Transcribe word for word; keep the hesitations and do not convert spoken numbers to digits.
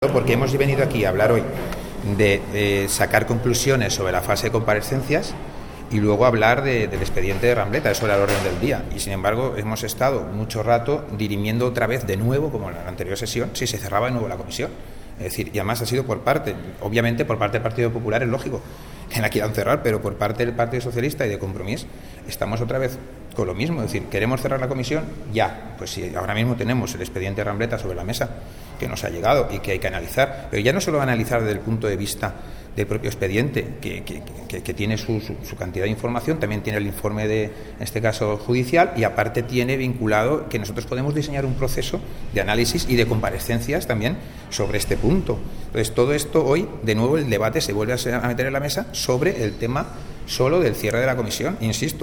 Porque hemos venido aquí a hablar hoy de, de sacar conclusiones sobre la fase de comparecencias y luego hablar de, del expediente de Rambleta, eso era el orden del día. Y sin embargo hemos estado mucho rato dirimiendo otra vez de nuevo, como en la anterior sesión, si se cerraba de nuevo la comisión. Es decir, y además ha sido por parte, obviamente por parte del Partido Popular es lógico que la quieran cerrar, pero por parte del Partido Socialista y de Compromís estamos otra vez con lo mismo. Es decir, ¿queremos cerrar la comisión? Ya. Pues si ahora mismo tenemos el expediente de Rambleta sobre la mesa, que nos ha llegado y que hay que analizar, pero ya no solo analizar desde el punto de vista del propio expediente, que, que, que, que tiene su, su, su cantidad de información, también tiene el informe de, en este caso, judicial, y aparte tiene vinculado que nosotros podemos diseñar un proceso de análisis y de comparecencias también sobre este punto. Entonces, todo esto hoy, de nuevo, el debate se vuelve a meter en la mesa sobre el tema solo del cierre de la comisión, insisto.